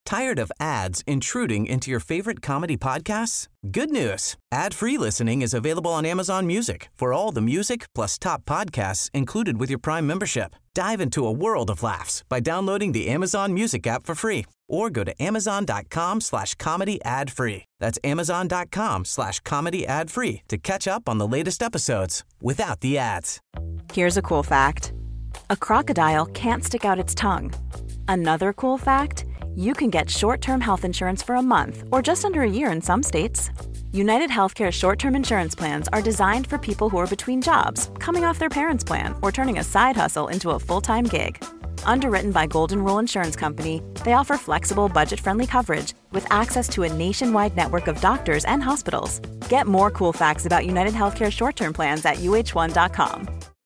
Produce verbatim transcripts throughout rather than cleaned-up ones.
Tired of ads intruding into your favorite comedy podcasts? Good news. Ad-free listening is available on Amazon Music for all the music plus top podcasts included with your Prime membership. Dive into a world of laughs by downloading the Amazon Music app for free or go to amazon.com slash comedy ad free. That's amazon.com slash comedy ad free to catch up on the latest episodes without the ads. Here's a cool fact. A crocodile can't stick out its tongue. Another cool fact, you can get short-term health insurance for a month or just under a year in some states. United Healthcare short-term insurance plans are designed for people who are between jobs, coming off their parents' plan, or turning a side hustle into a full-time gig. Underwritten by Golden Rule Insurance Company, they offer flexible, budget-friendly coverage with access to a nationwide network of doctors and hospitals. Get more cool facts about United Healthcare short-term plans at U H one dot com.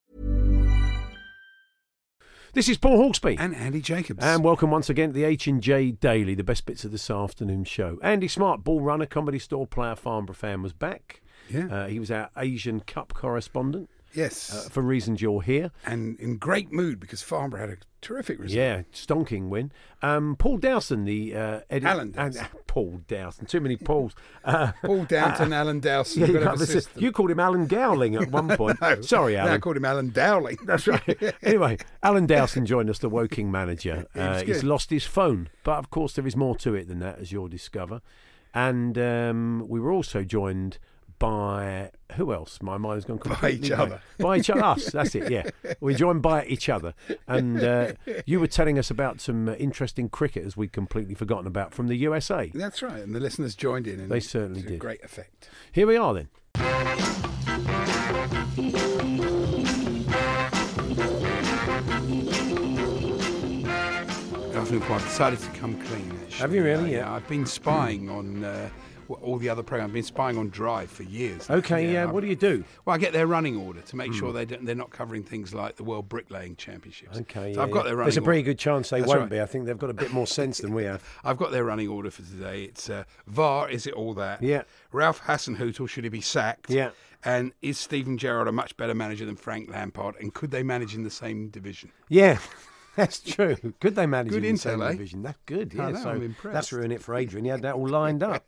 This is Paul Hawksby. And Andy Jacobs. And welcome once again to the H and J Daily, the best bits of this afternoon show. Andy Smart, ball runner, Comedy Store player, Farnborough fan, was back. Yeah. Uh, he was our Asian Cup correspondent. Yes. Uh, for reasons you'll hear. And in great mood because Farnborough had a terrific result. Yeah, stonking win. Um, Paul Dowson, the uh, editor. Alan Dowson. And, uh, Paul Dowson. Too many Pauls. Uh, Paul Downton, uh, Alan Dowson. Yeah, you, got to have you called him Alan Gowling at one point. no, Sorry, Alan. No, I called him Alan Dowling. That's right. Anyway, Alan Dowson joined us, the Woking manager. Uh, he's lost his phone. But, of course, there is more to it than that, as you'll discover. And um, we were also joined by who else? My mind's gone completely by each other. By each other, us. That's it. Yeah, we're joined by each other, and uh, you were telling us about some uh, interesting cricketers we'd completely forgotten about from the U S A. That's right, and the listeners joined in. And they certainly to did. Great effect. Here we are then. I've decided to come clean. Actually. Have you really? Uh, yeah. I've been spying on uh, all the other programs. I've been spying on Drive for years. Okay, yeah. yeah. What do you do? Well, I get their running order to make mm. sure they don't, they're not covering things like the World Bricklaying Championships. Okay, so yeah. I've got yeah. their running There's a pretty order. good chance they That's won't right. be. I think they've got a bit more sense than we have. I've got their running order for today. It's uh, V A R, is it all that? Yeah. Ralph Hasenhüttl, should he be sacked? Yeah. And is Steven Gerrard a much better manager than Frank Lampard? And could they manage in the same division? Yeah. That's true. Could they manage good in the intel, same eh? division? That's good. Yeah, I know, so I'm impressed. That's ruined it for Adrian. He had that all lined up.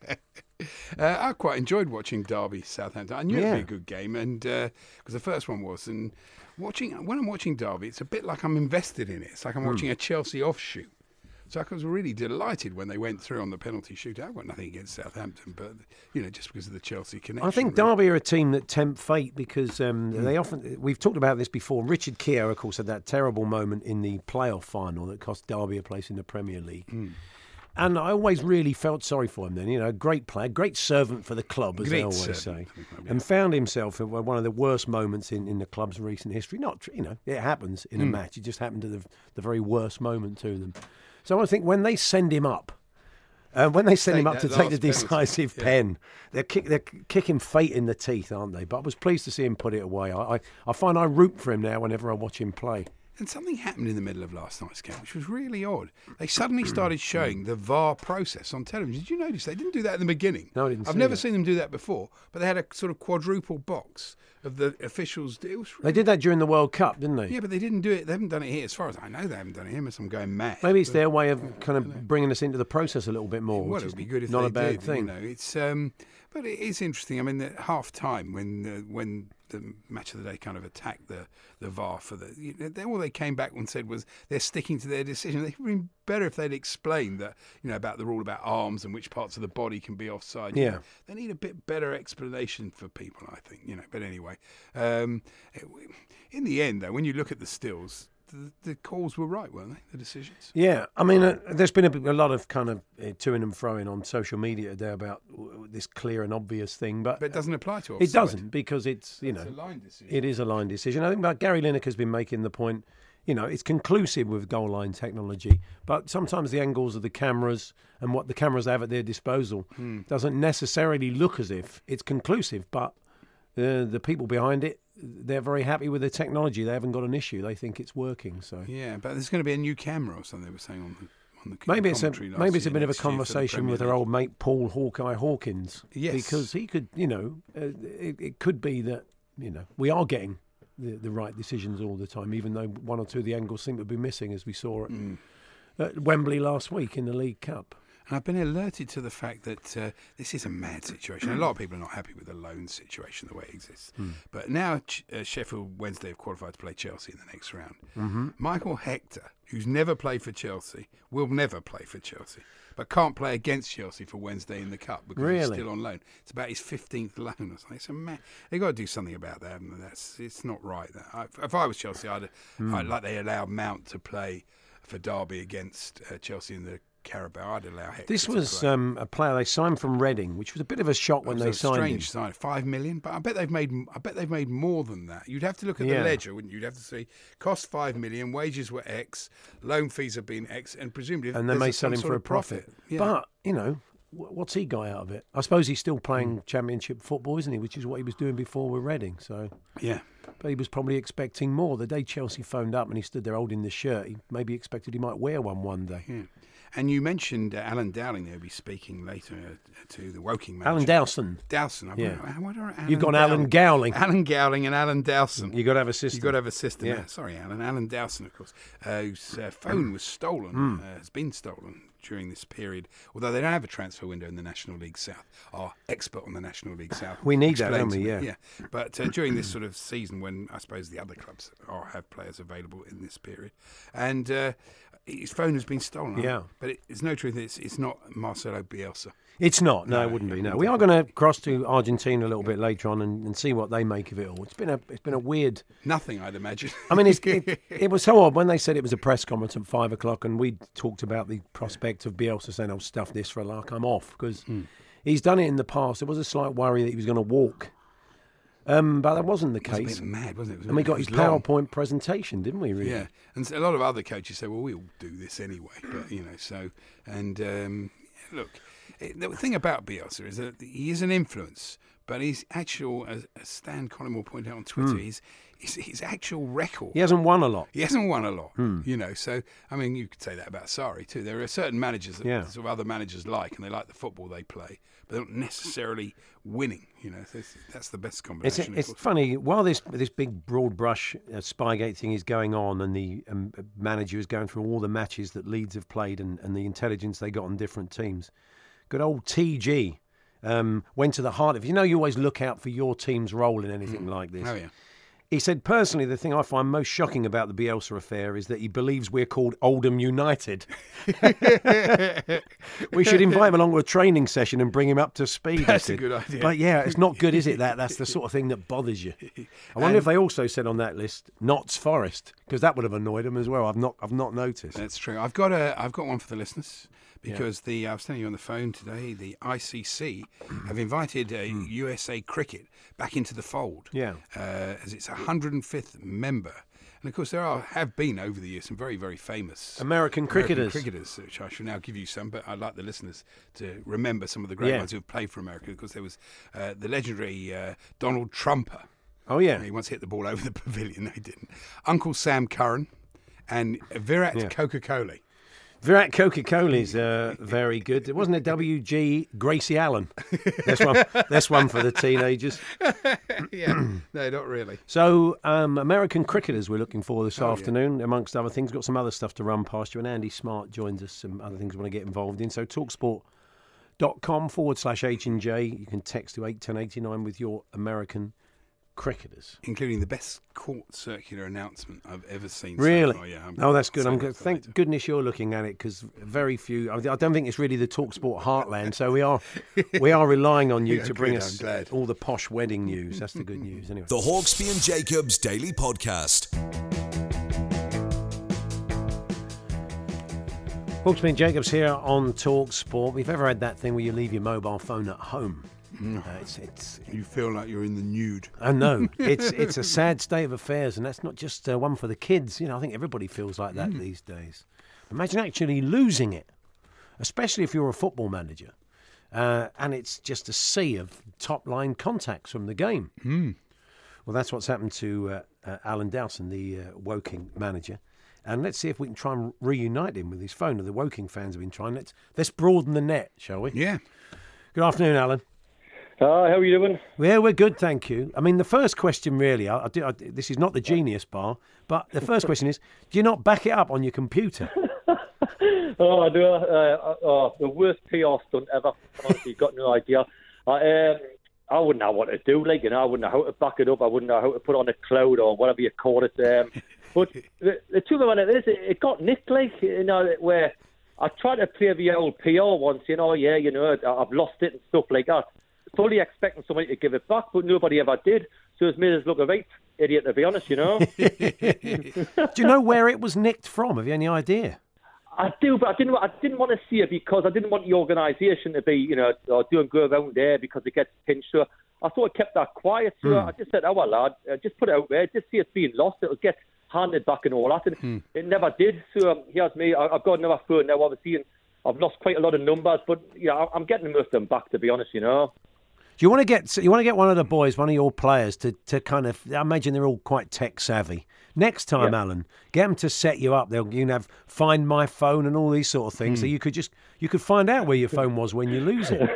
uh, I quite enjoyed watching Derby Southampton. I knew yeah. it'd be a good game, and because uh, the first one was. And watching when I'm watching Derby, it's a bit like I'm invested in it. It's like I'm mm. watching a Chelsea offshoot. So I was really delighted when they went through on the penalty shootout. I've got nothing against Southampton, but you know, just because of the Chelsea connection. I think really. Derby are a team that tempt fate because um, mm. they often. We've talked about this before. Richard Keogh, of course, had that terrible moment in the playoff final that cost Derby a place in the Premier League. Mm. And I always really felt sorry for him then. You know, great player, great servant for the club, as great they always say. The club, yeah. And found himself in one of the worst moments in, in the club's recent history. Not, you know, it happens in mm. a match. It just happened to the, the very worst moment to them. So I think when they send him up, uh, when they send take him up to take the decisive yeah. pen, they're, kick, they're kicking fate in the teeth, aren't they? But I was pleased to see him put it away. I, I, I find I root for him now whenever I watch him play. And something happened in the middle of last night's game, which was really odd. They suddenly started showing the V A R process on television. Did you notice they didn't do that in the beginning? No, I didn't. I've see never that. seen them do that before. But they had a sort of quadruple box of the officials. It was really they did that during the World Cup, didn't they? Yeah, but they didn't do it. They haven't done it here, as far as I know. They haven't done it here, unless I'm going mad. Maybe it's but, their way of kind of bringing us into the process a little bit more. Well, it would be good if not they a bad did, thing. You know, it's um, but it is interesting. I mean, at half time when uh, when the match of the day kind of attacked the the V A R for the, you know, they, all they came back and said was they're sticking to their decision. They'd been better if they'd explained that, you know, about the rule about arms and which parts of the body can be offside. You yeah, know, they need a bit better explanation for people, I think. You know, but anyway, um, it, in the end, though, when you look at the stills, the, the calls were right, weren't they? The decisions. Yeah, I mean, uh, there's been a, a lot of kind of uh, to-ing and fro-ing on social media today about w- this clear and obvious thing, but, but it doesn't apply to offside. It doesn't, because it's, you it's know, a line decision. It is a line decision. I think about Gary Lineker has been making the point, you know, it's conclusive with goal line technology, but sometimes the angles of the cameras and what the cameras have at their disposal hmm. doesn't necessarily look as if it's conclusive, but uh, the people behind it, they're very happy with the technology. They haven't got an issue. They think it's working. So yeah, but there's going to be a new camera or something. They were saying on the on the maybe it's a last maybe it's a year, bit of a next year for the conversation with Premier our League. old mate Paul Hawkeye Hawkins. Yes, because he could, you know, uh, it, it could be that, you know, we are getting the, the right decisions all the time, even though one or two of the angles seem to be missing, as we saw at, mm. at Wembley last week in the League Cup. And I've been alerted to the fact that uh, this is a mad situation. A lot of people are not happy with the loan situation, the way it exists. Mm. But now Ch- uh, Sheffield Wednesday have qualified to play Chelsea in the next round. Mm-hmm. Michael Hector, who's never played for Chelsea, will never play for Chelsea, but can't play against Chelsea for Wednesday in the Cup because really? he's still on loan. It's about his fifteenth loan or something. It's a man. They've got to do something about that. And that's it's not right. That I, if I was Chelsea, I'd, mm. I'd like they allowed Mount to play for Derby against uh, Chelsea in the Carabao. I'd allow Hector. This to was play. Um, a player they signed from Reading, which was a bit of a shock when they a signed strange him. sign, five million. But I bet they've made. I bet they've made more than that. You'd have to look at Yeah. the ledger, wouldn't you? You'd have to see cost five million, wages were X, loan fees have been X, and presumably And they there's may some sell him sort for a of profit. Yeah. But, you know, wh- what's he got out of it? I suppose he's still playing Championship football, isn't he? Which is what he was doing before with Reading. So, yeah. But he was probably expecting more. The day Chelsea phoned up and he stood there holding the shirt, he maybe expected he might wear one one day. Yeah. And you mentioned uh, Alan Dowling. They'll be speaking later uh, to the Woking manager. Alan Dowson. Dowson. I Yeah. wonder, I wonder Alan You've got Dowling. Alan Gowling. Alan Gowling and Alan Dowson. You've got to have a system. You've got to have a system. Yeah. Sorry, Alan. Alan Dowson, of course, uh, whose uh, phone was stolen, Mm. uh, has been stolen during this period. Although they don't have a transfer window in the National League South. Our expert on the National League South. We need that, explained don't we? to me- Yeah. yeah. But uh, during this sort of season when I suppose the other clubs are, have players available in this period. And uh, his phone has been stolen. Yeah. But it, it's no truth. It's, it's not Marcelo Bielsa. It's not. No, No, it wouldn't be. it No, wouldn't we be. are going to cross to Argentina a little bit later on and, and see what they make of it all. It's been a it's been a weird. Nothing, I'd imagine. I mean, it's, it, it was so odd when they said it was a press conference at five o'clock, and we talked about the prospect of Bielsa saying, "I'll stuff this for a lark. I'm off," because Hmm. he's done it in the past. There was a slight worry that he was going to walk, um, but that wasn't the It was a case. bit mad, wasn't it? It was- And we it got was his long. PowerPoint presentation, didn't we? Really? Yeah, and a lot of other coaches say, "Well, we'll do this anyway." But you know, so and um, look, it, the thing about Bielsa is that he is an influence, but his actual, as, as Stan Collymore pointed out on Twitter, Mm. his, his his actual record. He hasn't won a lot. He hasn't won a lot, Hmm. you know. So, I mean, you could say that about Sarri too. There are certain managers that Yeah. sort of other managers like, and they like the football they play, but they're not necessarily winning. You know, so it's- that's the best It's combination. of it's course. funny while this this big broad brush uh, Spygate thing is going on, and the um, manager is going through all the matches that Leeds have played and, and the intelligence they got on different teams. Good old T G um, went to the heart of it. You know, you always look out for your team's role in anything like this. Oh yeah. He said, personally, the thing I find most shocking about the Bielsa affair is that he believes we're called Oldham United. We should invite him along to a training session and bring him up to speed. he That's a said. good idea. But yeah, it's not good, is it? That That's the sort of thing that bothers you. I wonder if they also said on that list, Notts Forest, because that would have annoyed him as well. I've not I've not noticed. That's true. I've got a I've got one for the listeners because the I was telling you on the phone today. The I C C have invited uh, U S A Cricket back into the fold. Yeah. uh, as its one hundred fifth member. And of course, there are have been over the years some very very famous American cricketers. cricketers, which I shall now give you some. But I'd like the listeners to remember some of the great Yeah. ones who have played for America. Because there was uh, the legendary uh, Donald Trumper. Oh, yeah. He once hit the ball over the pavilion. No, he didn't. Uncle Sam Curran and Virat Yeah. Coca-Cola. Virat Coca-Cola is uh, very good. Wasn't it W G Gracie Allen? That's one, that's one for the teenagers. Yeah, no, not really. So, um, American cricketers we're looking for this Oh, yeah. afternoon, amongst other things. Got some other stuff to run past you. And Andy Smart joins us, some other things we want to get involved in. So, talksport.com forward slash H and J. You can text to eight ten eighty-nine with your American cricketers. Including the best court circular announcement I've ever seen. Really? So far. Yeah. I'm Oh, that's good. I'm saving good. it for Thank later. goodness you're looking at it, because very few. I I don't think it's really the TalkSport heartland. So we are we are relying on you Yeah, to bring good, us I'm glad. all the posh wedding news. That's the good news. Anyway, The Hawksby and Jacobs Daily Podcast. Hawksby and Jacobs here on TalkSport. We've ever had that thing where you leave your mobile phone at home. Uh, it's it's. You feel like you're in the nude. I know it's it's a sad state of affairs, and that's not just uh, one for the kids. You know, I think everybody feels like that these days. Imagine actually losing it, especially if you're a football manager, uh, and it's just a sea of top line contacts from the game. Mm. Well, that's what's happened to uh, uh, Alan Dowson, the uh, Woking manager. And let's see if we can try and reunite him with his phone. The Woking fans have been trying. Let's let's broaden the net, shall we? Yeah. Good afternoon, Alan. Hi, how are you doing? Yeah, we're good, thank you. I mean, the first question really, I, I do, I, this is not the Genius Bar, but the first question is, do you not back it up on your computer? oh, no, uh, oh, the worst P R stunt ever. Honestly, you've got no idea. I, um, I wouldn't know what to do, like, you know, I wouldn't know how to back it up. I wouldn't know how to put on a cloud or whatever you call it. Um, but the, the truth about it is, it, it got nicked, like, you know, where I tried to play the old P R once, you know, yeah, you know, I've lost it and stuff like that. Fully expecting somebody to give it back, but nobody ever did. So it's made us look a right idiot, to be honest, you know. Do you know where it was nicked from? Have you any idea? I do, but I didn't. I didn't want to see it because I didn't want the organisation to be, you know, or doing go around there because it gets pinched. So I sort of kept that quiet. So mm. I just said, "Oh well, lad, uh, just put it out there. Just see it's being lost. It'll get handed back and all that." And mm. it never did. So um, here's me. I, I've got another phone now, obviously, and I've lost quite a lot of numbers. But yeah, I, I'm getting most of them back, to be honest. You know. Do you want to get you want to get one of the boys, one of your players, to, to kind of? I imagine they're all quite tech savvy. Next time, yeah. Alan, get them to set you up. They'll you can have Find My Phone and all these sort of things, mm. so you could just you could find out where your phone was when you lose it.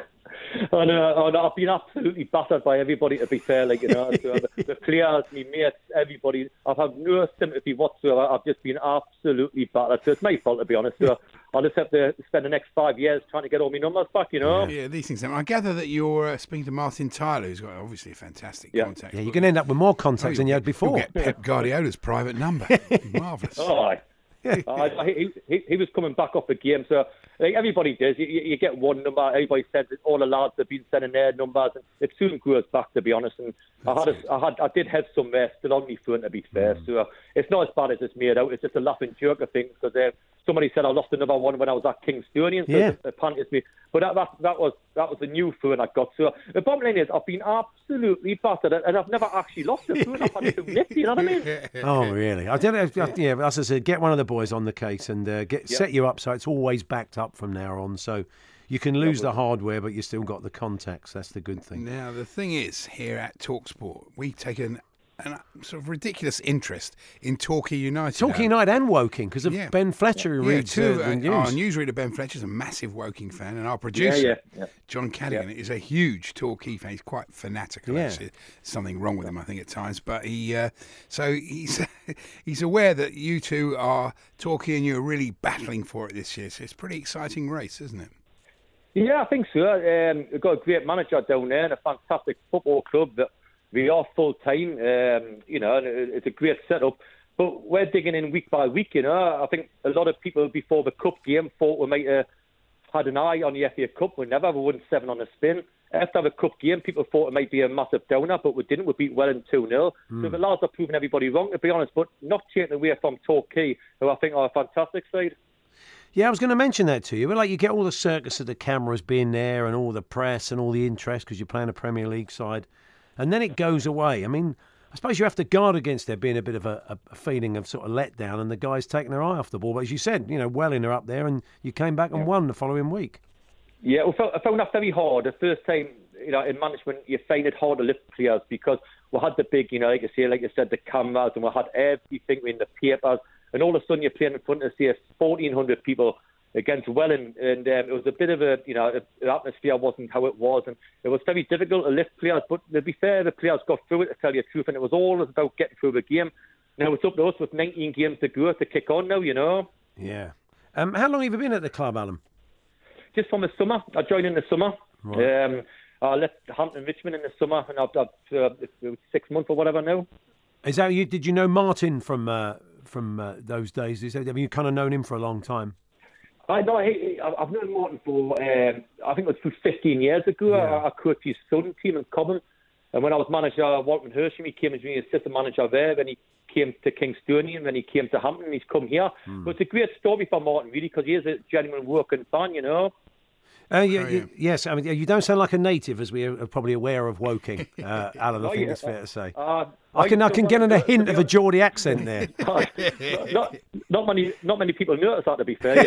I know, I've been absolutely battered by everybody, to be fair, like, you know, so the, the players, my mates, everybody. I've had no sympathy whatsoever. I've just been absolutely battered. So it's my fault, to be honest. So I'll just have to spend the next five years trying to get all my numbers back, you know. Yeah, these things happen. I gather that you're uh, speaking to Martin Tyler, who's got obviously a fantastic yeah. contact. Yeah, you're going to end up with more contacts oh, than you had before. You'll get Pep Guardiola's private number. Marvellous. Oh, aye. uh, he, he, he was coming back off the game, so like everybody does. You, you get one number, everybody says that all the lads have been sending their numbers, and it soon goes back, to be honest. And I had, a, I had, I did have some uh, still on my phone, to be fair. Mm. So uh, it's not as bad as it's made out. It's just a laughing joke of things because uh, somebody said I lost another one when I was at Kingstonian. So yeah. apparently it's me. But that, that that was that was the new phone I got. So the bottom line is I've been absolutely battered, and I've never actually lost a phone. I've had it nifty, you know what I mean? Oh, really? I did. I, yeah, as I said, get one of the boys on the case and uh, get yeah. set you up so it's always backed up from now on. So you can lose the hardware, but you still got the contacts. That's the good thing. Now the thing is, here at TalkSport, we take an an sort of ridiculous interest in Torquay United. Torquay United and Woking, because of yeah. Ben Fletcher who yeah, reads two, uh, the news. Our newsreader Ben Fletcher's a massive Woking fan, and our producer yeah, yeah, yeah. John Callaghan yeah. is a huge Torquay fan. He's quite fanatical. Yeah. Actually, something wrong with him, I think, at times. But he, uh, so he's he's aware that you two are Torquay and you are really battling for it this year. So it's a pretty exciting race, isn't it? Yeah, I think so. Um, we've got a great manager down there and a fantastic football club that we are full time, um, you know, and it's a great setup. But we're digging in week by week, you know. I think a lot of people before the cup game thought we might have had an eye on the F A Cup. We never, we won seven on the spin. After the cup game, people thought it might be a massive downer, but we didn't. We beat Welland two nil. Mm. So the lads are proving everybody wrong, to be honest, but not taking away from Torquay, who I think are a fantastic side. Yeah, I was going to mention that to you. But like, you get all the circus of the cameras being there and all the press and all the interest because you're playing a Premier League side. And then it goes away. I mean, I suppose you have to guard against there being a bit of a, a feeling of sort of letdown and the guys taking their eye off the ball. But as you said, you know, Welling are up there and you came back and yeah. won the following week. Yeah, well, I found that very hard. The first time, you know, in management, you find it hard to lift players because we had the big, you know, like you say, like you said, the cameras, and we had everything in the papers. And all of a sudden you're playing in front of, say, fourteen hundred people against Welling, and um, it was a bit of a, you know, the atmosphere wasn't how it was, and it was very difficult to lift players, but to be fair, the players got through it, to tell you the truth, and it was all about getting through the game. Now it's up to us with nineteen games to go to kick on now, you know. Yeah. Um, how long have you been at the club, Alan? Just from the summer. I joined in the summer. Right. Um, I left Hampton Richmond in the summer, and I've, I've uh, six months or whatever now. Is that you? Did you know Martin from uh, from uh, those days? Is that, have you kind of known him for a long time? I know. I've known Martin for, um, I think it was fifteen years ago. Yeah. I, I coached his Southern team in Cobham. And when I was manager of Walton Hersham, he came as being assistant manager there. Then he came to Kingstonian. Then he came to Hampton. And he's come here. Mm. But it's a great story for Martin, really, because he is a genuine working fan, you know. Uh, you, you, yes, I mean, you don't sound like a native, as we are probably aware of Woking, uh, Alan. I oh, think yeah. it's fair to say. Uh, I can, I can get in a hint of a Geordie accent there. not, not many, not many people notice that. To be fair,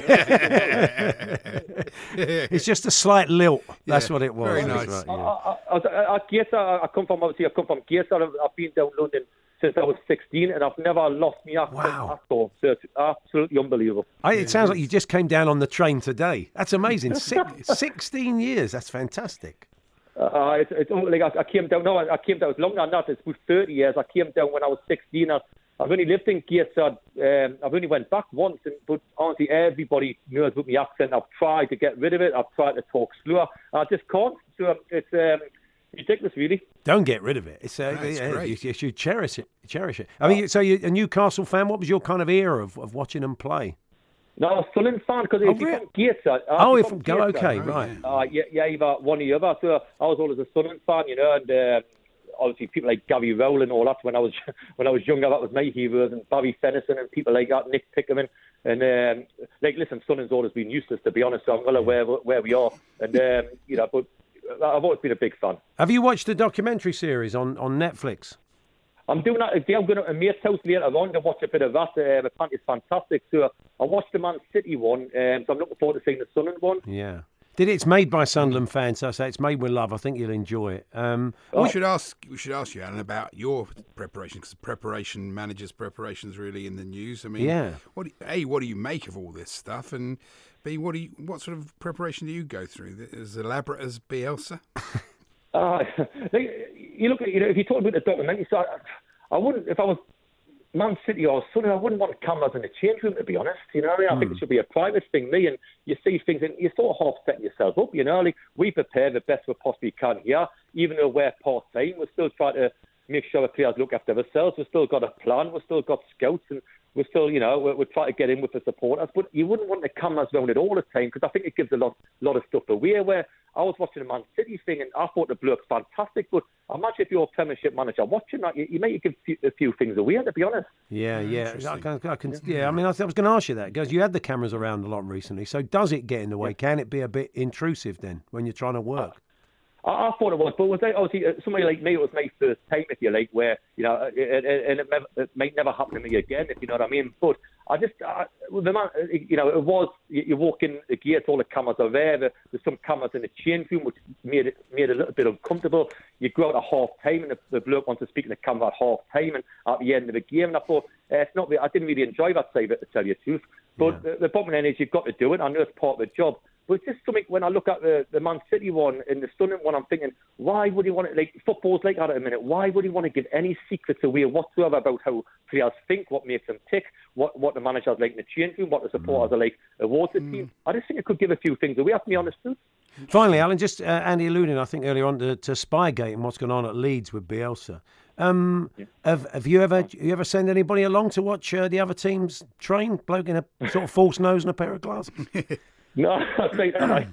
you know? It's just a slight lilt. That's yeah, what it was. Very nice. Right, yeah. I, I, I, I, Gateshead, I come from obviously. I come from Gateshead. I've, I've been down London since I was sixteen, and I've never lost my accent wow. at all. So it's absolutely unbelievable. I, it sounds like you just came down on the train today. That's amazing. Six, sixteen years. That's fantastic. Uh, it's, it's like I, I came down. No, I came down. It's longer than that. It's about thirty years. I came down when I was sixteen. I, I've only lived in Gateshead. Um, I've only went back once, and, but honestly, everybody knows about my accent. I've tried to get rid of it. I've tried to talk slower. I just can't. So it's um, ridiculous, really. Don't get rid of it. It's, uh, No, it's yeah, great. You, you should cherish it. Cherish it. I mean, so you're a Newcastle fan. What was your kind of era of, of watching them play? No, I was Sunderland fan because Oh, if you're really? from Gateshead... Uh, Oh, if if you're go from okay, Gateshead, right. Uh, yeah, yeah, either one or the other. So I was always a Sunderland fan, you know, and uh, obviously people like Gary Rowell and all that. When I was when I was younger, that was my heroes, and Barry Fennison and people like that, Nick Pickerman. And um, like, listen, Sunderland's always been useless, to be honest. So I'm well aware of where we are, and um, you know, but I've always been a big fan. Have you watched the documentary series on, on Netflix? I'm doing that. I'm going to a mate's house later on to watch a bit of that. Um, apparently it's fantastic. So I watched the Man City one, um, so I'm looking forward to seeing the Sunderland one. Yeah. Did it's made by Sunderland fans? So I say it's made with love. I think you'll enjoy it. Um, We should ask. We should ask you, Alan, about your preparation, because preparation, managers' preparation is really in the news. I mean, Yeah. What do, a, what do you make of all this stuff, and b, what do you, what sort of preparation do you go through? As elaborate as Bielsa? Uh, like, you look at, you know, if you talk about the documentary, so I, I wouldn't, if I was Man City or Sunderland, I wouldn't want cameras in the change room, to be honest. You know what I mean? I think it should be a private thing, me, and you see things, and you sort of half setting yourself up, you know? Like, we prepare the best we possibly can here, even though we're part-time, we're still trying to make sure the players look after themselves. We've still got a plan, we've still got scouts, and we're still, you know, we're, we're trying to get in with the supporters, but you wouldn't want the cameras around it all the time, because I think it gives a lot, lot of stuff away, where I was watching the Man City thing, and I thought the bloke's fantastic, but imagine if you're a Premiership manager watching that, you, you might give few, a few things away, to be honest. Yeah, yeah. I interesting. can, I can, yeah, I mean, I was going to ask you that, because you had the cameras around a lot recently. So does it get in the way? Can it be a bit intrusive then when you're trying to work? I, I thought it was, but was I, obviously uh, somebody like me, it was my first time, if you like, where, you know, it, it, and it, never, it might never happen to me again, if you know what I mean. But I just, I, the man, you know, it was, you, you walk in the gate, all the cameras are there. there. There's some cameras in the change room, which made it made it a little bit uncomfortable. You go out at half time, and the, the bloke wants to speak in the camera at half time and at the end of the game. And I thought, uh, it's not. I didn't really enjoy that side of it, to tell you the truth. But Yeah. the, the bottom line is, you've got to do it. I know it's part of the job. But it's just something, when I look at the, the Man City one and the Sunderland one, I'm thinking, why would he want to, like, football's like that at a minute, why would he want to give any secrets away whatsoever about how players think, what makes them tick, what, what the managers like in the change room, what the supporters are like towards the team? I just think it could give a few things away, to be honest, too. Finally, Alan, just uh, Andy alluding, I think, earlier on to, to Spygate and what's going on at Leeds with Bielsa. Um, yeah. have, have you ever you ever send anybody along to watch uh, the other teams train? Bloke in a sort of false nose and a pair of glasses? No, I, I,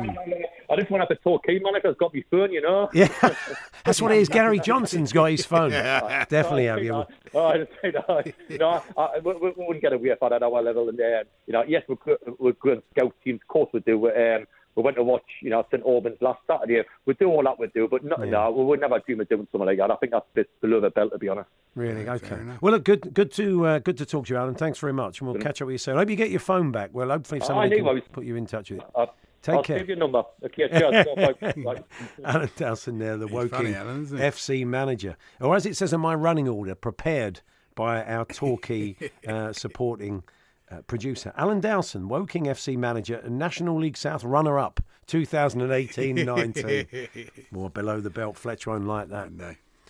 I just went up to Torquay manager's got my phone, you know. Yeah, that's what it is. Gary Johnson's got his phone. Definitely have you. Oh, I just say no. No, I, we, we wouldn't get away from that at our level. And uh, you know, yes, we're we're going scout teams. Of course, we do. Um, we went to watch, you know, St Albans last Saturday. We do all that we do, but no, yeah. no, we would never dream of doing something like that. I think that's a bit below the belt, to be honest. Really? Yeah, okay. Well, look, good, good to uh, good to talk to you, Alan. Thanks very much, and we'll catch up with you soon. I hope you get your phone back. Well, hopefully somebody can put you in touch with it. Uh, Take I'll care. I'll save your number. Okay, cheers. Bye. Alan Dowson there, the He's Woking funny, Alan, isn't he? F C manager. Or as it says in my running order, prepared by our Torquay uh, supporting uh, producer. Alan Dowson, Woking F C manager and National League South runner-up, twenty eighteen nineteen. More below the belt. Fletcher won't like that. No.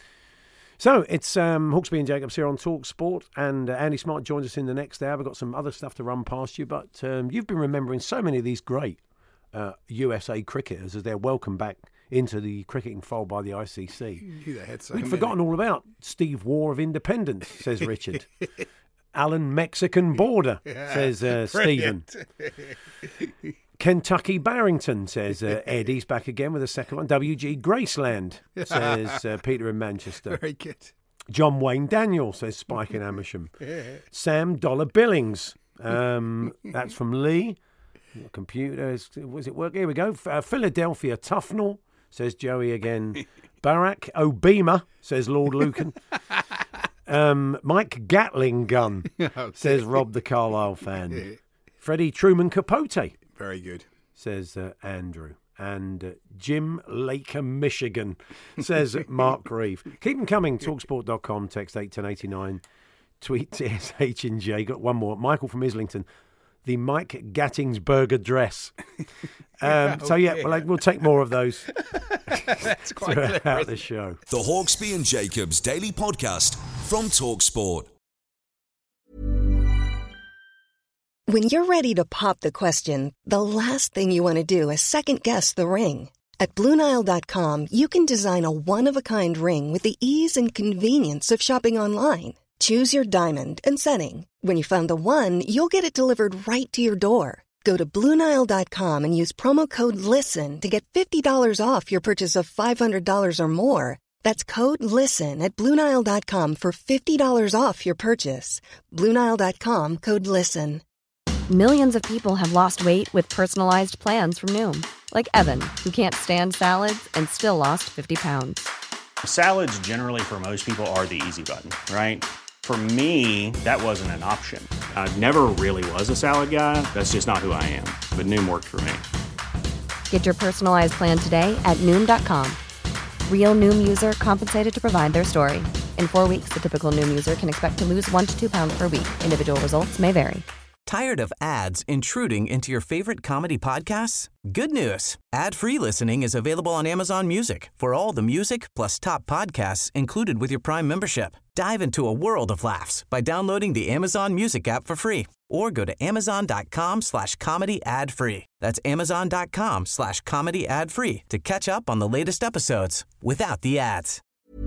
So it's um, Hawksby and Jacobs here on Talk Sport, and uh, Andy Smart joins us in the next hour. We've got some other stuff to run past you, but um, you've been remembering so many of these great uh, U S A cricketers as they're welcomed back into the cricketing fold by the I C C. So We'd forgotten all about Steve Waugh of Independence, says Richard. Alan Mexican Border, yeah, says uh, Stephen. Kentucky Barrington, says uh, Ed. He's back again with a second one. W G Graceland, says uh, Peter in Manchester. Very good. John Wayne Daniel, says Spike in Amersham. Sam Dollar Billings, um, that's from Lee. Computers, was it work? Here we go. Uh, Philadelphia Tufnell, says Joey again. Barack Obama, says Lord Lucan. Um, Mike Gatling Gun, okay, says Rob the Carlisle fan. Freddie Truman Capote. Very good. Says uh, Andrew. And uh, Jim Laker, Michigan, says Mark Reeve. Keep them coming. Talksport dot com, text eight ten eighty-nine. Tweet T S H and J. Got one more. Michael from Islington. The Mike Gattingsburg address. Um, so, yeah, well, we'll take more of those. That's quite clever. Throughout the show. The Hawksby and Jacobs Daily Podcast from TalkSport. When you're ready to pop the question, the last thing you want to do is second-guess the ring. At Blue Nile dot com, you can design a one-of-a-kind ring with the ease and convenience of shopping online. Choose your diamond and setting. When you find the one, you'll get it delivered right to your door. Go to Blue Nile dot com and use promo code LISTEN to get fifty dollars off your purchase of five hundred dollars or more. That's code LISTEN at Blue Nile dot com for fifty dollars off your purchase. Blue Nile dot com, code LISTEN. Millions of people have lost weight with personalized plans from Noom. Like Evan, who can't stand salads and still lost fifty pounds. Salads generally for most people are the easy button, right? For me, that wasn't an option. I never really was a salad guy. That's just not who I am. But Noom worked for me. Get your personalized plan today at Noom dot com. Real Noom user compensated to provide their story. In four weeks, the typical Noom user can expect to lose one to two pounds per week. Individual results may vary. Tired of ads intruding into your favorite comedy podcasts? Good news. Ad-free listening is available on Amazon Music for all the music plus top podcasts included with your Prime membership. Dive into a world of laughs by downloading the Amazon Music app for free or go to amazon.com slash comedy ad free. That's amazon.com slash comedy ad free to catch up on the latest episodes without the ads.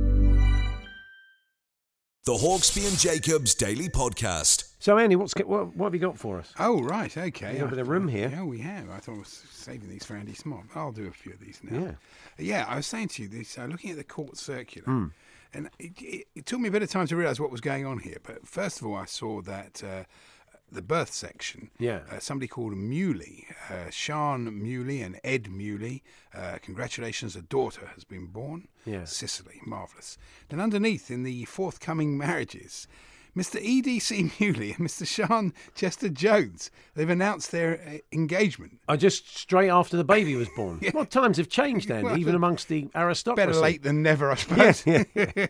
The Hawksby and Jacobs Daily Podcast. So, Andy, what's what, what have you got for us? Oh, right, okay. You got a bit of room here. Yeah, we have. I thought I was saving these for Andy Smart. I'll do a few of these now. Yeah. Yeah, I was saying to you, this, uh, looking at the court circular, Mm. and it, it, it took me a bit of time to realise what was going on here. But first of all, I saw that uh, the birth section, Yeah. uh, somebody called Muley, uh, Sean Muley and Ed Muley, uh, congratulations, a daughter has been born. Yeah. Sicily, marvellous. Then underneath, in the forthcoming marriages, Mister E D C Muley and Mister Sean Chester Jones, they've announced their uh, engagement. I just straight after the baby was born. Yeah. What times have changed, Andy, Well, even amongst the aristocracy? Better late than never, I suppose. Yeah, yeah.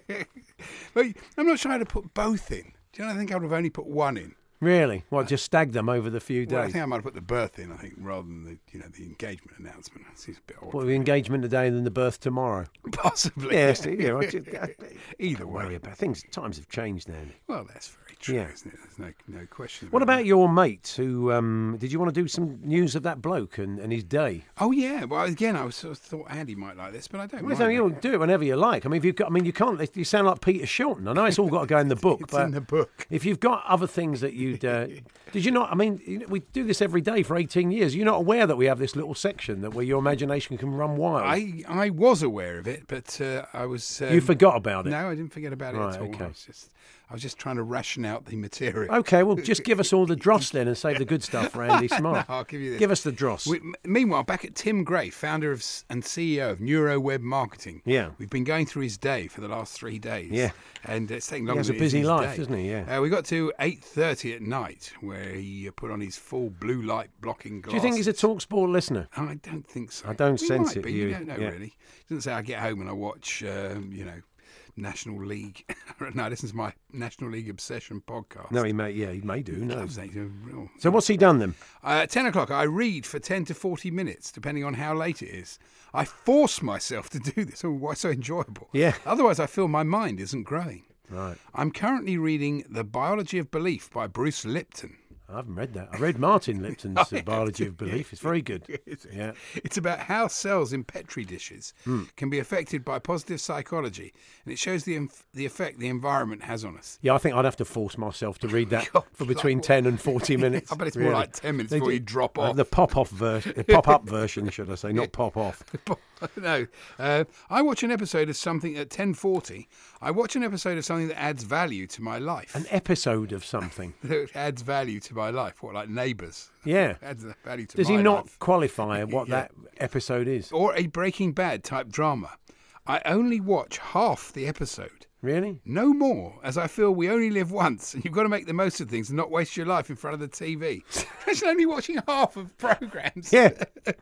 But I'm not trying to put both in. Do you know, I think I would have only put one in. Really? Well, just stag them over the few Well, I days. think I might have put the birth in, I think, rather than the, you know, the engagement announcement. It seems a bit odd. What, the engagement today and then the birth tomorrow? Possibly. Yes, yeah, I just, Either don't worry way. about things. Times have changed, Andy. Well, that's very true, Yeah. isn't it? There's no, no question. What about about your mate who, um, did you want to do some news of that bloke and, and his day? that. Oh, yeah. Well, again, I was sort of thought Andy might like this, but I don't Well, mind so it. you'll do it whenever you like. I mean, if you've got, I mean, you can't, you sound like Peter Shilton. I know it's all got to go in the book, It's but in the book. if you've got other things that you'd, uh, did you not, I mean, you know, we do this every day for eighteen years. You're not aware that we have this little section that where your imagination can run wild? I, I was aware of it, but uh, I was... Um, you forgot about it? No, I didn't forget about it Right, at all. okay. I was just I was just trying to ration out the material. Okay, well, just give us all the dross then and save the good stuff for Andy Smart. No, I'll give you this. Give us the dross. We, m- meanwhile, back at Tim Gray, founder of s- and C E O of NeuroWeb Marketing. Yeah. We've been going through his day for the last three days. Yeah. And it's taking He longer has a than it is busy his life, day. doesn't he? Yeah. Uh, we got to eight thirty at night where he uh, put on his full blue light blocking glasses. Do you think he's a TalkSport listener? I don't think so. I don't He sense might it, Be. you- You don't know, yeah. really. He doesn't say I get home and I watch, um, you know, National League. No, I listen to my National League Obsession podcast. No, he may. Yeah, he may do. He No. loves that. He's a real- So what's he done then? Uh, at ten o'clock, I read for ten to forty minutes, depending on how late it is. I force myself to do this. Oh, why so enjoyable? Yeah. Otherwise, I feel my mind isn't growing. Right. I'm currently reading The Biology of Belief by Bruce Lipton. I haven't read that. I read Martin Lipton's Oh, uh, yeah. Biology of Belief. It's very good. Is it? Yeah. It's about how cells in Petri dishes can be affected by positive psychology, and it shows the inf- the effect the environment has on us. Yeah, I think I'd have to force myself to read that God, for between like- ten and forty minutes. I bet it's more like ten minutes They before do- you drop uh, off. The pop-off version, pop-up version, should I say, not pop-off. No, uh, I watch an episode of something at ten forty. I watch an episode of something that adds value to my life. An episode of something. That adds value to my life. What, like Neighbours? Yeah. Adds value to Does my he not life. qualify what Yeah. that episode is? Or a Breaking Bad type drama. I only watch half the episode. Really? No more, as I feel we only live once, and you've got to make the most of things and not waste your life in front of the T V. Imagine only watching half of programmes. Yeah.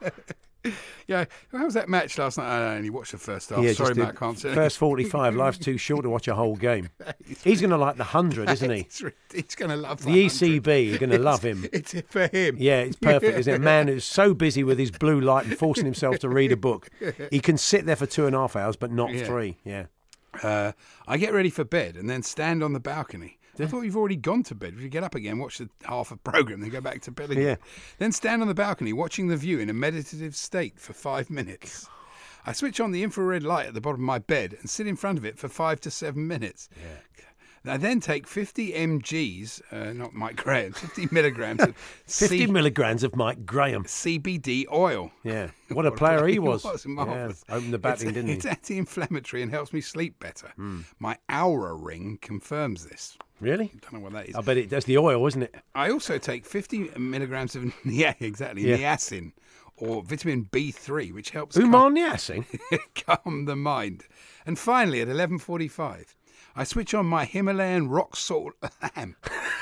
Yeah. How was that match last night? I only watched the first half. Yeah, Sorry, just Matt, I the can't say first forty-five. Life's too short to watch a whole game. He's going to like the hundred, isn't he? He's, he's going to love The that E C B are going to It's- love him. It's for him. Yeah, it's perfect, isn't it? A man who's so busy with his blue light and forcing himself to read a book. He can sit there for two and a half hours, but not Yeah. three. Yeah. Uh, I get ready for bed and then stand on the balcony I thought you've already gone to bed. Would you get up again, watch the half a programme, then go back to bed again? Yeah. Then stand on the balcony watching the view in a meditative state for five minutes. I switch on the infrared light at the bottom of my bed and sit in front of it for five to seven minutes. Yeah. I then take fifty milligrams, uh, not Mike Graham, fifty milligrams of fifty C- milligrams of Mike Graham. C B D oil. Yeah. What a player he was. He was yeah. marvellous. Opened the batting, it's, didn't it's he? It's anti-inflammatory and helps me sleep better. Mm. My Aura ring confirms this. Really? I don't know what that is. I bet it, that's the oil, isn't it? I also take fifty milligrams of yeah, exactly Yeah. niacin or vitamin B three, which helps Umar Niacin? calm, calm the mind. And finally, at eleven forty-five, I switch on my Himalayan rock salt lamp.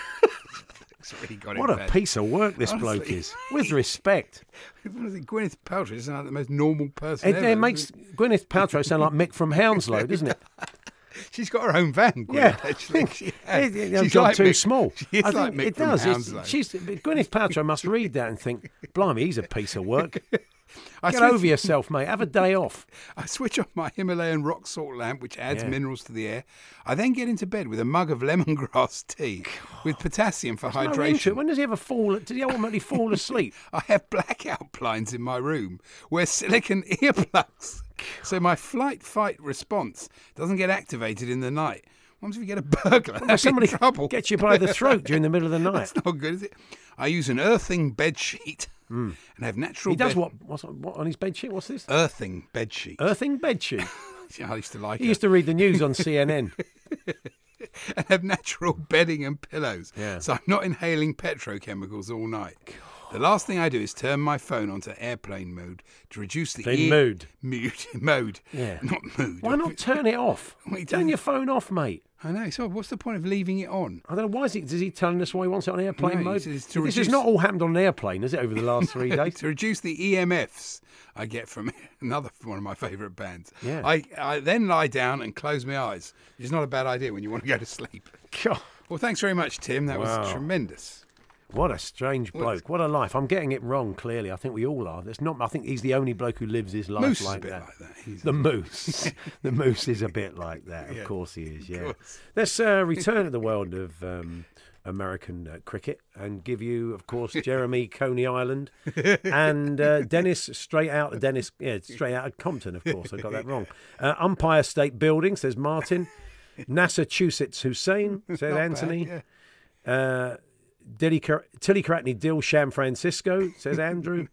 It's really got What it a bad. piece of work this Honestly. bloke is. With respect. What is it? Gwyneth Paltrow is like the most normal person It, ever. it makes Gwyneth Paltrow sound like Mick from Hounslow, doesn't it? She's got her own van, Gwyneth, Yeah, actually. She has. It, it, She's job like too Mick- small. She is I like think Mick it from does. Hounslow. It's, she's, Gwyneth Paltrow must read that and think, blimey, he's a piece of work. I Get switch- over yourself, mate. Have a day off. I switch on my Himalayan rock salt lamp, which adds Yeah. minerals to the air. I then get into bed with a mug of lemongrass tea with potassium for No hydration. interest. When does he ever fall? Does he ultimately fall asleep? I have blackout blinds in my room. Wear silicone earplugs so my flight fight response doesn't get activated in the night. What happens if you get a burglar? Well, That's somebody in trouble. gets you by the throat during the middle of the night. That's not good, is it? I use an earthing bed sheet and have natural. He does bed- what? What's what on his bed sheet? What's this? Earthing bed sheet. Earthing bed sheet. I used to like He it. used to read the news on C N N. And have natural bedding and pillows. Yeah. So I'm not inhaling petrochemicals all night. The last thing I do is turn my phone onto airplane mode to reduce the Plane ear- mood. Mood. Mode. Yeah. Not mood. Why not turn it off? Well, he Turn doesn't- your phone off, mate. I know. So what's the point of leaving it on? I don't know. Why is he? Is he telling us why he wants it on airplane No, he mode? says to This reduce- has not all happened on an airplane, has it? Over the last three days. To reduce the E M Fs I get from another one of my favourite bands. Yeah. I, I then lie down and close my eyes, which is not a bad idea when you want to go to sleep. God, Well, thanks very much, Tim. That Wow. was tremendous. what a strange bloke. What a life. I'm getting it wrong. Clearly, I think we all are. There's not. I think he's the only bloke who lives his life Moose is like a bit that. like that. He's The moose. The moose is a bit like that. Of Yeah. course he is, yeah. course. Let's uh, return to the world of um, American uh, cricket and give you, of course, Jeremy Coney Island and uh, Dennis straight out of Dennis, yeah, straight out of Compton, of course. I got that wrong. Uh, Umpire State Building, says Martin. Massachusetts Hussein, says Not bad, Anthony. yeah. Uh, Dilly, Tillycratney Dill Sham Francisco, says Andrew.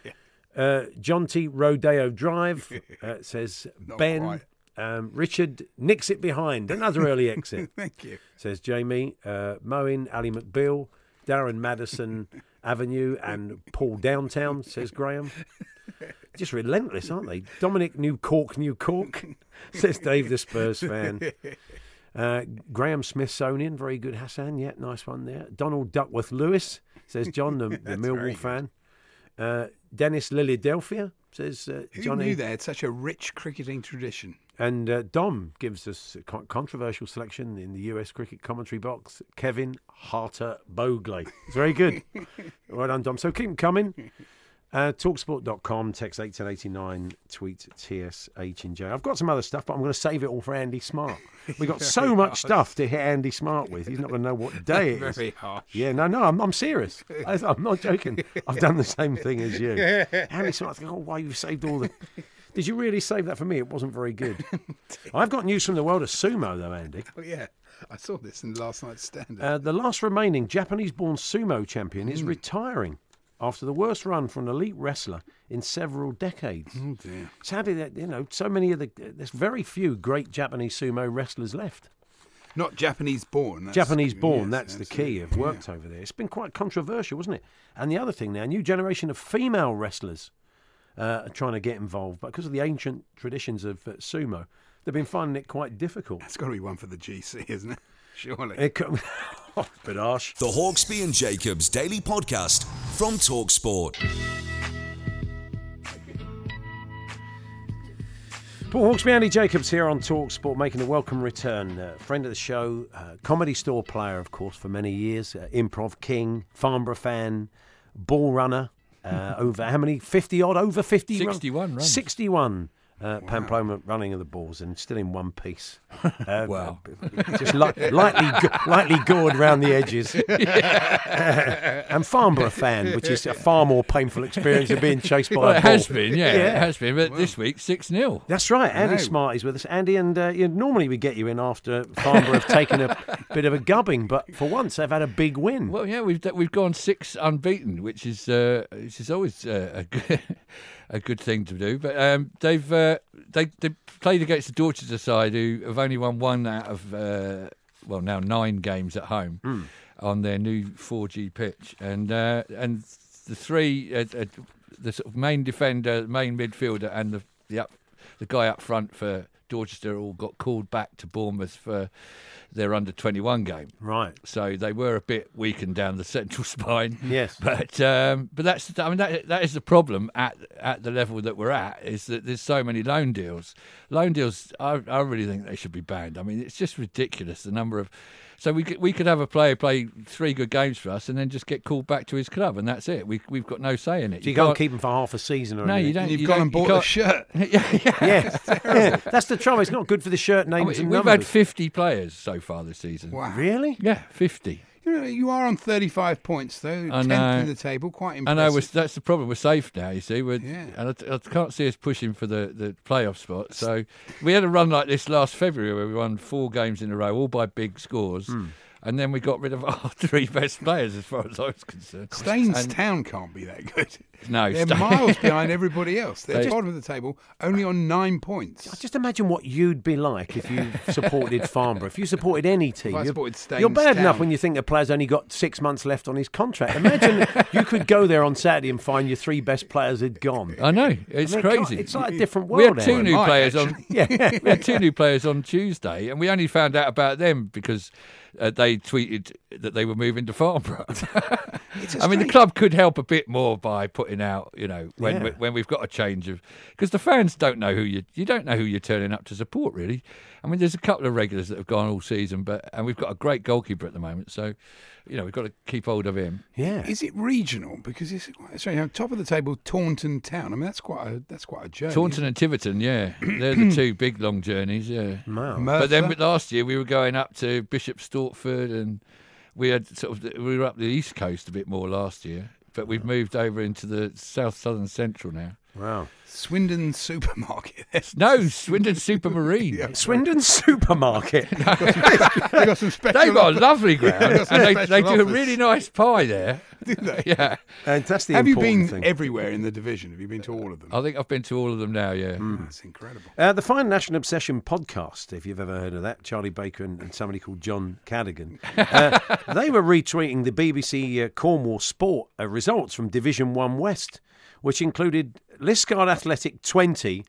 Uh, John T. Rodeo Drive, uh, says Not Ben. quite. Um, Richard nicks it behind. Another early exit, Thank you. says Jamie. Uh, Moen, Ali McBeal, Darren Madison Avenue, and Paul Downtown, says Graham. Just relentless, aren't they? Dominic New Cork, New Cork, says Dave the Spurs fan. Uh, Graham Smithsonian, very good, Hassan. Yeah, nice one there. Donald Duckworth Lewis, says John, the, the That's Millwall very good. fan. Uh, Dennis Lilyadelphia, says uh, Who Johnny. knew they had such a rich cricketing tradition? And uh, Dom gives us a con- controversial selection in the U S cricket commentary box. Kevin Harter Bogley. It's very good. Well done, Dom. So keep them coming. Uh, talksport dot com, text eight ten eighty-nine, tweet T S H and J. I've got some other stuff, but I'm going to save it all for Andy Smart. We've got so much stuff to hit Andy Smart with. He's not going to know what day it is. Very harsh. Yeah, no, no, I'm, I'm serious. I, I'm not joking. I've done the same thing as you. Andy Smart's going, oh, why you saved all the... Did you really save that for me? It wasn't very good. I've got news from the world of sumo, though, Andy. Oh, yeah. I saw this in last night's stand-up. Uh, the last remaining Japanese-born sumo champion is retiring after the worst run for an elite wrestler in several decades. Oh, dear. Sadly, that you know, so many of the there's very few great Japanese sumo wrestlers left. Not Japanese-born. that's- Japanese-born, yes, that's the absolutely. key. Have worked over there. It's been quite controversial, wasn't it? And the other thing now, a new generation of female wrestlers uh, are trying to get involved, but because of the ancient traditions of uh, sumo, they've been finding it quite difficult. That's got to be one for the G C, isn't it? Surely. It co- oh, bit harsh. The Hawksby and Jacobs Daily Podcast from TalkSport. Paul Hawksby, Andy Jacobs here on TalkSport, making a welcome return. Uh, friend of the show, uh, comedy store player, of course, for many years. Uh, improv king, Farnborough fan, ball runner. Uh, over how many? fifty odd? Over fifty? sixty-one runs. sixty-one Uh, Wow. Pamplona running of the balls and still in one piece. Uh, Wow. Just li- lightly, go- lightly gored round the edges. uh, and Farnborough fan, which is a far more painful experience than being chased by Well, a it ball. has been, yeah, Yeah. it has been. But this week, six nil. That's right. Andy know. Smart is with us. Andy, and uh, you know, normally we get you in after Farnborough have taken a bit of a gubbing, but for once they've had a big win. Well, yeah, we've we've gone six unbeaten, which is uh, which is always uh, a good a good thing to do. But um, they've uh, they they played against the Dorchester side, who have only won one out of uh, well now nine games at home Mm. on their new four G pitch, and uh, and the three uh, uh, the sort of main defender, main midfielder, and the the up the guy up front for Dorchester all got called back to Bournemouth for their under twenty-one game. Right. So they were a bit weakened down the central spine. Yes. But um, but that's I mean that that is the problem at at the level that we're at, is that there's so many loan deals. Loan deals, I, I really think they should be banned. I mean, it's just ridiculous the number of. So we could we could have a player play three good games for us and then just get called back to his club, and that's it. We we've got no say in it. So you, can't, keep him for half a season or No, anything. you don't. And you've you gone don't- and you bought the can't- shirt. yeah, yeah. Yeah. yeah, that's the trouble. It's not good for the shirt I names mean, and we've numbers. had fifty players so far this season. Wow. Really? Yeah, fifty. You know, you are on thirty-five points, though. I tenth know. in the table. Quite I impressive. know we're, that's the problem. We're safe now, you see. We're, Yeah. And I, I can't see us pushing for the, the playoff spot. So we had a run like this last February where we won four games in a row, all by big scores. Hmm. And then we got rid of our three best players, as far as I was concerned. Staines And- Town can't be that good. No, They're Sta- miles behind everybody else. They're They- bottom of the table, only on nine points. Just imagine what you'd be like if you supported Farnborough. If you supported any team, If I you're- supported Staines you're bad enough Town. when you think the player's only got six months left on his contract. Imagine you could go there on Saturday and find your three best players had gone. I know, it's I mean, crazy. It's like a different we world. had two Aaron. new Might, players on. actually. Yeah. We had two new players on Tuesday, and we only found out about them because uh, they tweeted that they were moving to Farnborough. It's a I mean, the strange- club could help a bit more by putting out, you know, when Yeah. we, when we've got a change of, because the fans don't know who you you don't know who you're turning up to support, really. I mean, there's a couple of regulars that have gone all season, but and we've got a great goalkeeper at the moment, so you know we've got to keep hold of him. Yeah. Is it regional? Because it's sorry, on top of the table, Taunton Town. I mean, that's quite a that's quite a journey. Taunton and Tiverton, yeah, they're the two big long journeys, yeah. Wow. Merthyr. But then with- last year we were going up to Bishop Stortford, and we had sort of we were up the east coast a bit more last year, but we've moved over into the south southern central now. Wow. Swindon Supermarket. No, Swindon Supermarine. Swindon Supermarket. They got some special. They've got a offers. lovely ground, They've got some and they, special they do a offers. really nice pie there. Do they? Yeah, And that's the Have you important been thing. everywhere in the division? Have you been to all of them? I think I've been to all of them now. Yeah, That's incredible. Uh, the Fine National Obsession podcast, if you've ever heard of that, Charlie Baker and, and somebody called John Cadigan, uh, they were retweeting the B B C uh, Cornwall Sport uh, results from Division One West, which included Liscard Athletic twenty,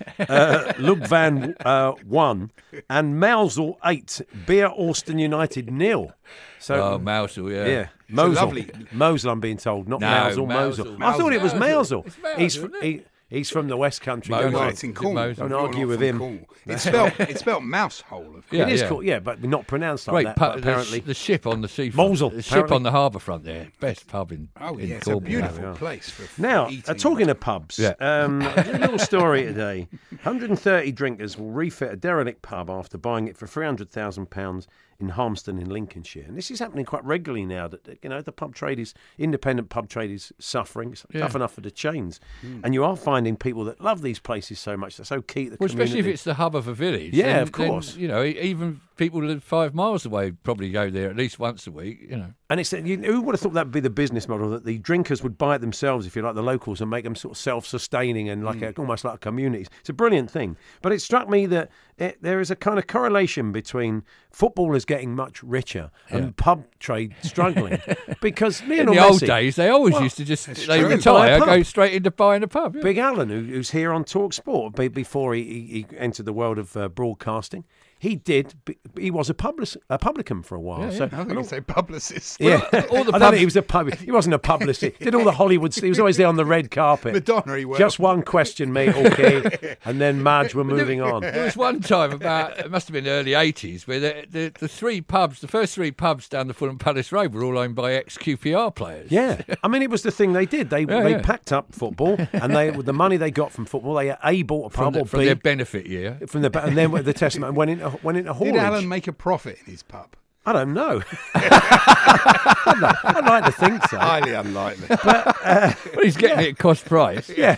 uh, Lugvan uh, one, and Mousel eight, Beer Austin United nil. So, oh Mousel, yeah. yeah, Mosel. lovely- Mosel, I'm being told, not No, Mousel, Mousel. Mosel. I thought it was Mousel. Mousel. It's Mousel, He's, isn't it? he, he's from the West Country. Mosel. Don't Well, worry. it's in Is it Cornwall. Mosel? Don't You're argue not with from him. Cornwall. It's spelled it's spelled mouse hole. Of Yeah, It is yeah. cool, yeah, but not pronounced like Great that. pub. but The, apparently, the ship on the seafront. Mosel, The ship apparently. on the harbour front there. Best pub in. Oh in yeah, it's a Cornwall. beautiful yeah. place for, for now, eating. uh, talking of pubs, Yeah. um, a little story today. one hundred thirty drinkers will refit a derelict pub after buying it for three hundred thousand pounds in Harmston in Lincolnshire. And this is happening quite regularly now that, you know, the pub trade is, independent pub trade is suffering. It's Yeah. tough enough for the chains. And you are finding people that love these places so much. They're so key to the Well, community. especially if it's the hub of a village. Yeah, then- of course. then, you know, e- even people who live five miles away probably go there at least once a week. You know. And it's you, who would have thought that would be the business model, that the drinkers would buy it themselves, if you like, the locals, and make them sort of self-sustaining and like a, almost like communities. It's a brilliant thing. But it struck me that it, there is a kind of correlation between footballers getting much richer and pub trade struggling. Because In Lionel the old Messi, days, they always Well, used to just it's they true. Buy retire, a pub. go straight into buying a pub. Yeah. Big Alan, who, who's here on Talk Sport be- before he, he, he entered the world of uh, broadcasting, he did. He was a, public, a publican for a while. Yeah, so I think you say publicist. Yeah, all the I don't pubs- think he was a pub. He wasn't a publicist. Did all the Hollywood. He was always there on the red carpet. Madonna, he was. Just one question, mate. Okay, and then Madge were moving on. There was one time about, it must have been early eighties, where the, the, the three pubs, the first three pubs down the Fulham Palace Road were all owned by ex-Q P R players. Yeah, I mean, it was the thing they did. They Yeah, they yeah. packed up football, and they with the money they got from football, they A bought a From, pub the, or from B their benefit year. from the and then the testament went into went into Did haulage. Alan make a profit in his pub? I don't know. I'd, like, I'd like to think so. Highly unlikely. Well, he's getting it at cost price. Yeah.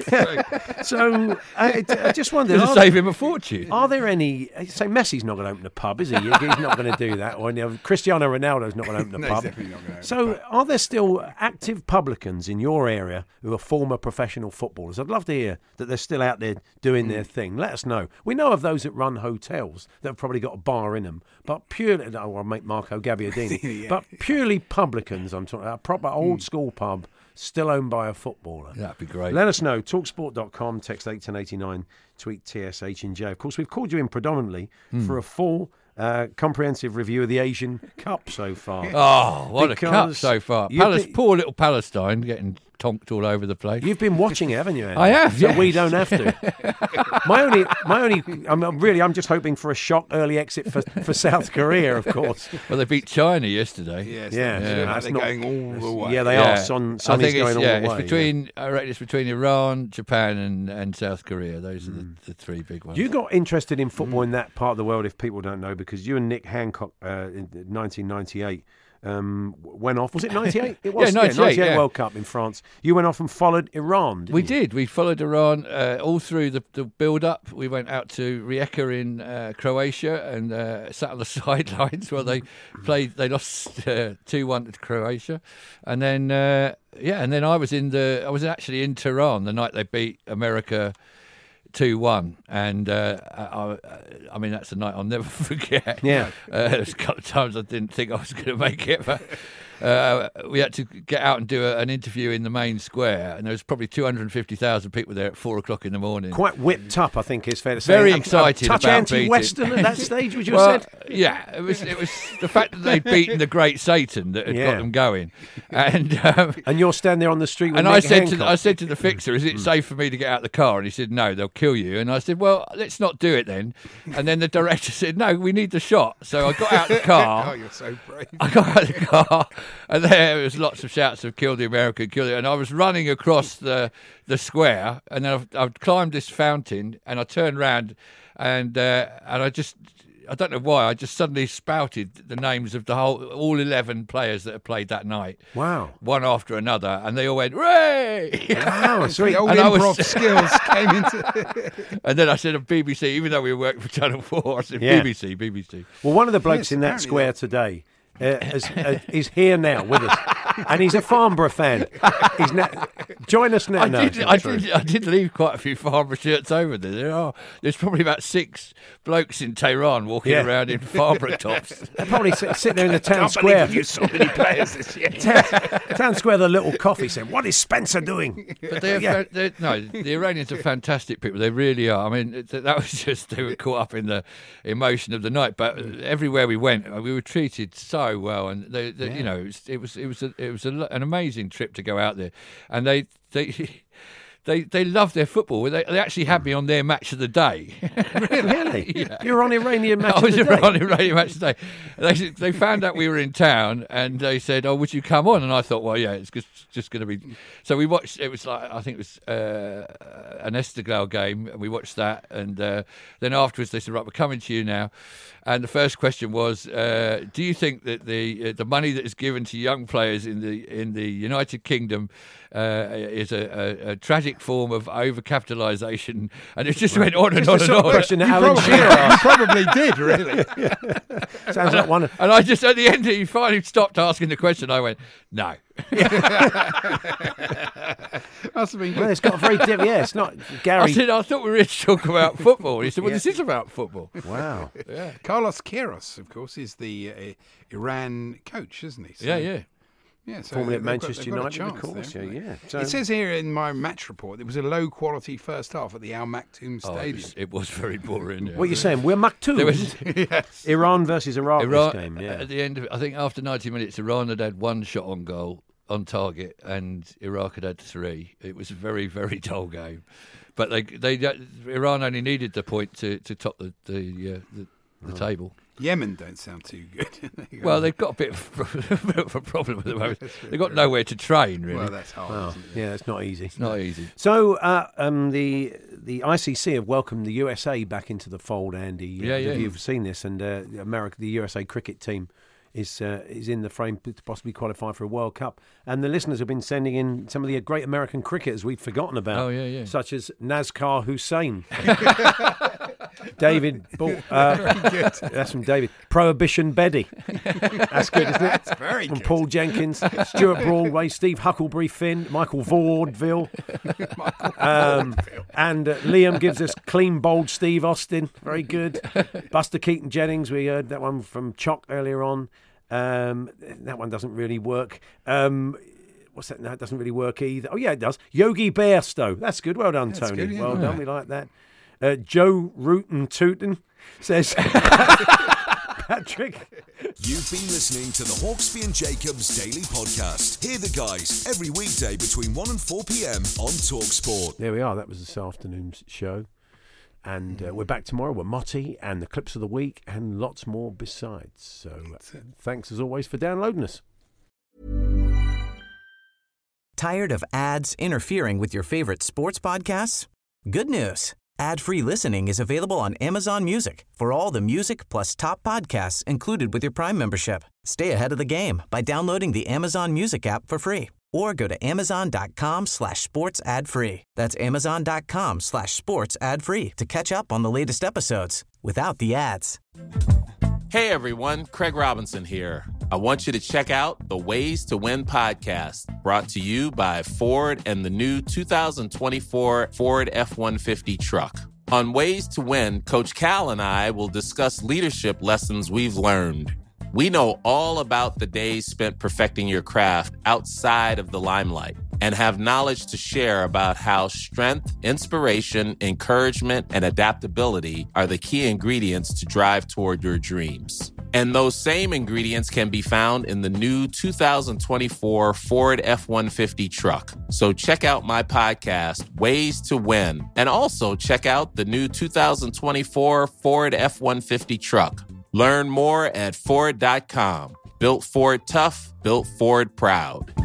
So I, I just wondered. It'll Are, save him a fortune. are there any? Say Messi's not going to open a pub, is he? He's not going to do that. Or you know, Cristiano Ronaldo's not going to open a No, he's pub. definitely not gonna open So, a pub. are there still active publicans in your area who are former professional footballers? I'd love to hear that they're still out there doing their thing. Let us know. We know of those that run hotels that have probably got a bar in them, but purely, oh, I'll make Marco Gabbiadini, Yeah. but purely publicans. I'm talking about a proper old school pub still owned by a footballer. That'd be great. Let us know. talksport dot com, text eight ten eighty-nine, tweet T S H and J. Of course, we've called you in predominantly for a full uh, comprehensive review of the Asian Cup so far. Oh, what a cup Because so far. you've Palace, been- poor little Palestine getting tonked all over the place. You've been watching it, haven't you, Andy? I have, So yes. we don't have to. my only, my only, I'm I'm really, I'm just hoping for a shock early exit for, for South Korea, of course. Well, they beat China yesterday. Yes, Yeah, they- yeah, like that's they're not- going all the way. Yeah, they Yeah. are. Son, I Sonny's think it's, going all yeah, the way. it's between, I reckon it's between Iran, Japan, and, and South Korea. Those are the, the three big ones. You got interested in football in that part of the world, if people don't know, because you and Nick Hancock uh, in nineteen ninety-eight um, went off. Was it ninety-eight? It was. Yeah, ninety-eight, yeah. World Cup in France. You went off and followed Iran, didn't We you? did. We followed Iran uh, all through the, the build-up. We went out to Rijeka in uh, Croatia and uh, sat on the sidelines while they played. They lost uh, two one to Croatia, and then uh, yeah, and then I was in the. I was actually in Tehran the night they beat America two one, and uh, I, I mean that's a night I'll never forget. Yeah. uh, there's a couple of times I didn't think I was going to make it, but uh, we had to get out and do a, an interview in the main square, and there was probably two hundred fifty thousand people there at four o'clock in the morning. Quite whipped up, I think it's fair to say. Very A- a excited touch about anti-Western beating. at that stage, would you Well, have said? yeah, it was it was the fact that they'd beaten the great Satan that had Yeah. got them going, and um, And you're standing there on the street with and Nick I said to Hancock. the, I said to the fixer, "Is it safe for me to get out of the car?" And he said, "No, they'll kill you." And I said, "Well, let's not do it then." And then the director said, "No, we need the shot." So I got out the Oh, car. you're so brave. I got out of the car, and there was lots of shouts of "Kill the American, kill it!" And I was running across the the square, and then I've, I've climbed this fountain, and I turned round, and uh, and I just. I don't know why. I just suddenly spouted the names of the whole, all eleven players that had played that night. Wow. One after another, and they all went, "Ray!" Wow, sweet. The old And I was- improv skills came into. And then I said, "On B B C," even though we were working for Channel Four, I said, Yeah. "B B C, B B C." Well, one of the blokes Yes, in that apparently square today uh, is, uh, is here now with us, and he's a Farnborough fan. He's na- join us now. I No, did. it's not I true. did. I did leave quite a few Farnborough shirts over there. There are. There's probably about six blokes in Tehran walking Yeah. around in Farnborough tops. They probably sit, sit there in the town Can't square. believe you so many players this year. Town square, the little coffee saying, "What is Spencer doing?" But they're, Yeah. fa- they're no, the Iranians are fantastic people. They really are. I mean, it, that was just they were caught up in the emotion of the night. But everywhere we went, we were treated so well, and they, they, you know, it was it was it was, a, it was a, an amazing trip to go out there, and they they. They they love their football. They, they actually had me on their match of the day. Really? Yeah. You're on Iranian match I of was the day. on Iranian match today. They they found out we were in town, and they said, "Oh, would you come on?" And I thought, "Well, yeah, it's just, just going to be." So we watched. It was like I think it was uh, an Esteghlal game, and we watched that. And uh, then afterwards, they said, "Right, we're coming to you now." And the first question was, uh, "Do you think that the uh, the money that is given to young players in the in the United Kingdom uh, is a, a, a tragic form of overcapitalisation?" And it just went on and It's on the and sort of on. question that You Alan probably, Shearer you asked. probably did, really. Sounds like one of... And I just, at the end, he finally stopped asking the question. I went, no. Must have been Well, good. it's got a very diff- yeah, it's not I Gary. said, I thought we were here to talk about football. He said, well, this is about football. Wow. Carlos Queiroz, of course, is the uh, Iran coach, isn't he? So Yeah, yeah. Yeah, so formerly at they've got- Manchester they've got a United, of chance course. there, Yeah, haven't yeah. they? So, It says here in my match report there was a low quality first half at the Al Maktoum Oh, it, Stadium. was, it was very boring. Yeah. what you're saying? We're Maktoum. There was- yes. Iran versus Iraq Iran, this game. Yeah. At the end of it, I think after ninety minutes, Iran had had one shot on goal on target, and Iraq had had three. It was a very, very dull game. But they, they, Iran only needed the point to, to top the the, uh, the, the Oh. table. Yemen don't sound too good. They go- Well, they've got a bit of, a bit of a problem at the moment. They've got nowhere to train, really. Well, that's hard. Oh, isn't it? yeah, it's not easy. It's not easy. So uh, um, the the I C C have welcomed the U S A back into the fold, Andy. Yeah, Have yeah. You've seen this, and uh, America, the U S A cricket team is uh, is in the frame to possibly qualify for a World Cup. And the listeners have been sending in some of the great American cricketers we'd forgotten about. Oh, yeah, yeah. Such as Nazcar Hussain. David Ball. Uh, that's from David. Prohibition Beddy. That's good, isn't it? That's very From good. Paul Jenkins, Stuart Broadway, Steve Huckleberry Finn, Michael Vaudeville. Um, and uh, Liam gives us clean, bold Steve Austin. Very good. Buster Keaton Jennings. We heard that one from Chock earlier on. Um, that one doesn't really work. Um, what's that? No, it doesn't really work either. Oh, yeah, it does. Yogi Bairstow. That's good. Well done, That's Tony. good, yeah. Well Yeah. done. We like that. Uh, Joe Rootin Tootin says... Patrick. You've been listening to the Hawksby and Jacobs Daily Podcast. Hear the guys every weekday between one and four p.m. on TalkSport. There we are. That was this afternoon's show. And uh, we're back tomorrow with Motti and the clips of the week and lots more besides. So uh, thanks as always for downloading us. Tired of ads interfering with your favorite sports podcasts? Good news. Ad-free listening is available on Amazon Music for all the music plus top podcasts included with your Prime membership. Stay ahead of the game by downloading the Amazon Music app for free or go to amazon.com slash sports ad free. That's amazon.com slash sports ad free to catch up on the latest episodes without the ads. Hey everyone, Craig Robinson here. I want you to check out the Ways to Win podcast, brought to you by Ford and the new two thousand twenty-four Ford F one fifty truck. On Ways to Win, Coach Cal and I will discuss leadership lessons we've learned. We know all about the days spent perfecting your craft outside of the limelight and have knowledge to share about how strength, inspiration, encouragement, and adaptability are the key ingredients to drive toward your dreams. And those same ingredients can be found in the new two thousand twenty-four Ford F one fifty truck. So check out my podcast, Ways to Win, and also check out the new two thousand twenty-four Ford F one fifty truck. Learn more at Ford dot com. Built Ford tough, built Ford proud.